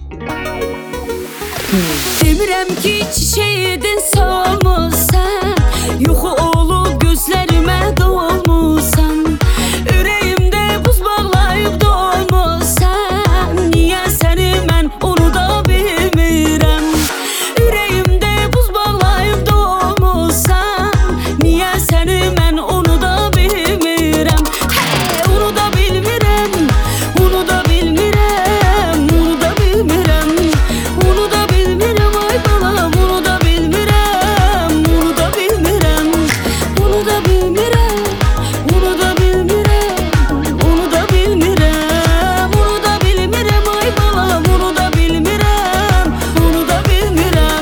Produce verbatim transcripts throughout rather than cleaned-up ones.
Demirəm ki, çiçeğidin solmusan, yuxu olub gözlərimə dolmusan, ürəyimdə buz bağlayıb dolmusan. Niyə səni mən unuda bilmirəm? Ürəyimdə buz bağlayıb dolmusan, niyə səni mən unuda bilmirəm? Hey, unuda bilmirəm, unuda bilmirəm, unuda bilmirəm, unuda bilmirəm, ay balam, unuda bilmirəm, unuda bilmirəm, unuda bilmirəm, unuda bilmirəm, unuda bilmirəm, unuda bilmirəm, ay balam, unuda bilmirəm, unuda bilmirəm.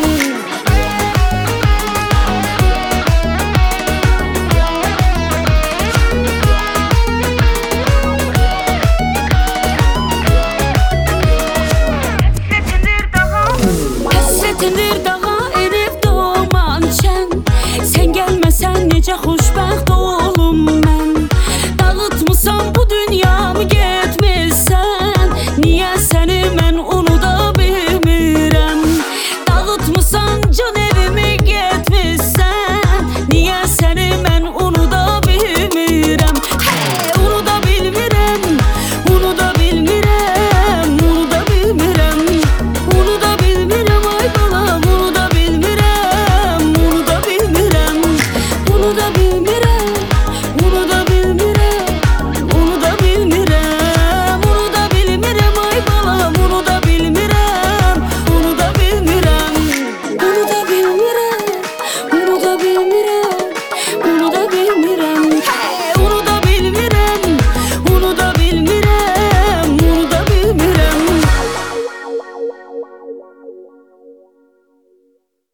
Həsrətindir dağa erib doğman çən, sən gəlməsən necə xoşbəxt ol.